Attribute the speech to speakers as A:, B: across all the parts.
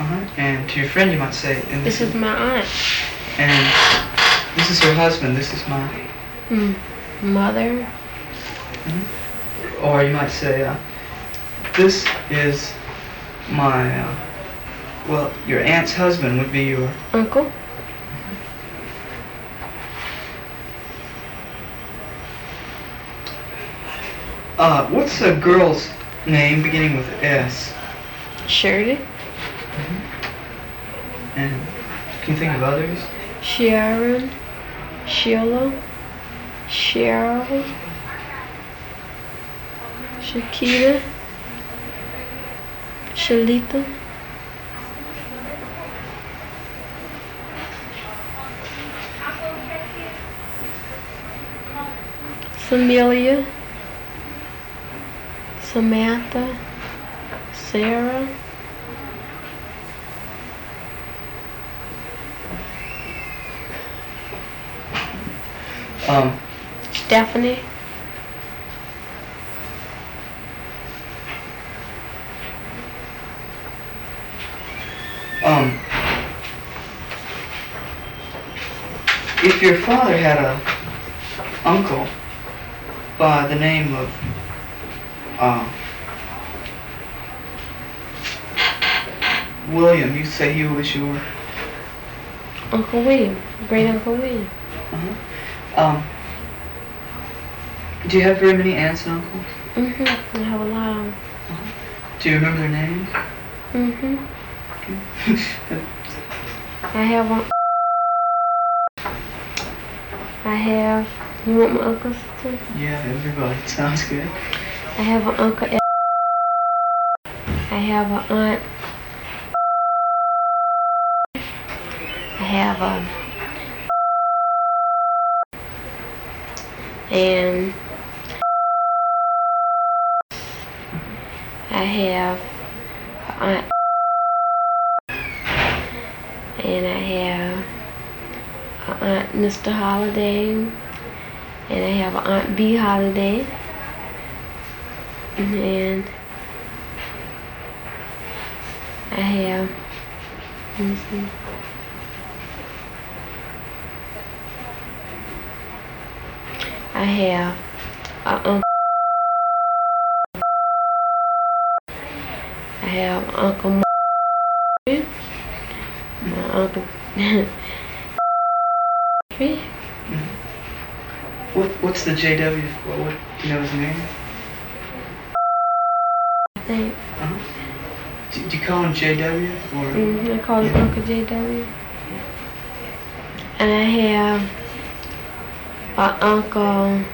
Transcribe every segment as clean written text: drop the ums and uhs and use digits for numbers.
A: And to your friend you might say, and
B: This is my aunt.
A: And this is her husband. This is my
B: mother.
A: Or you might say, this is my, well, your aunt's husband would be your
B: uncle.
A: What's a girl's name beginning with S?
B: Shirley.
A: And can you think of others?
B: Sharon, Sheila, Cheryl, Shakita, Shalita. Samelia, Samantha, Sarah. Stephanie.
A: If your father had a uncle by the name of William, you say he was your
B: Uncle William, great Uncle William.
A: Do you have very many aunts and uncles?
B: I have a lot of them.
A: Do you remember their names?
B: I have one. You want my uncles too?
A: Yeah, everybody. Sounds good.
B: I have an uncle. I have an aunt. I have and I have an aunt, and I have an Aunt Mr. Holiday, and I have an Aunt B Holiday, and I have, let me see. I have an uncle. I have Uncle Martin, my Uncle
A: What's the JW for? What, do you know his name?
B: I think.
A: Do you call him JW? Or?
B: I call him Uncle JW. And I have an uncle.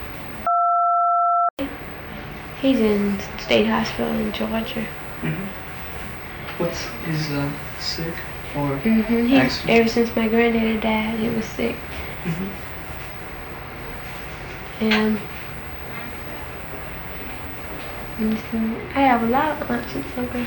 B: He's in state hospital in Georgia.
A: What's his sick or
B: accident? Ever since my granddaddy died, he was sick. And I have a lot of aunts and uncles.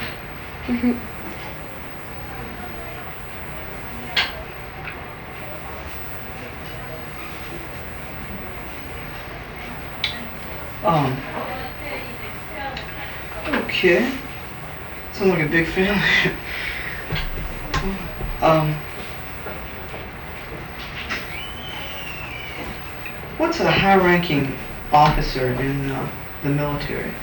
A: Okay. Sounds like a big family. What's a high-ranking officer in the military?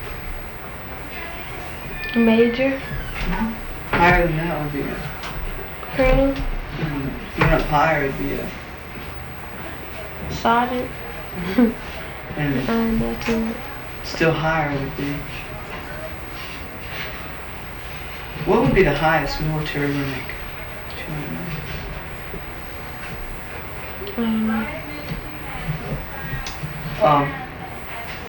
B: Major.
A: Higher than that would be a
B: Colonel.
A: Even up higher would be a
B: Sergeant.
A: And
B: not too much.
A: Still higher would be. What would be the highest military rank?
B: I don't know.